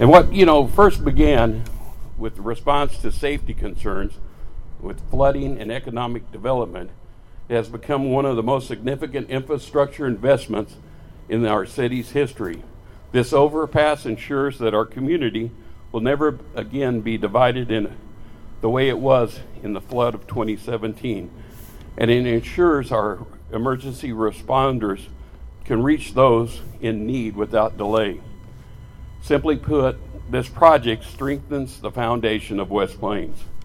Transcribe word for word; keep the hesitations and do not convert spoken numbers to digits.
And what, you know, first began with the response to safety concerns with flooding and economic development has become one of the most significant infrastructure investments in our city's history. This overpass ensures that our community will never again be divided in the way it was in the flood of twenty seventeen. And it ensures our emergency responders can reach those in need without delay. Simply put, this project strengthens the foundation of West Plains.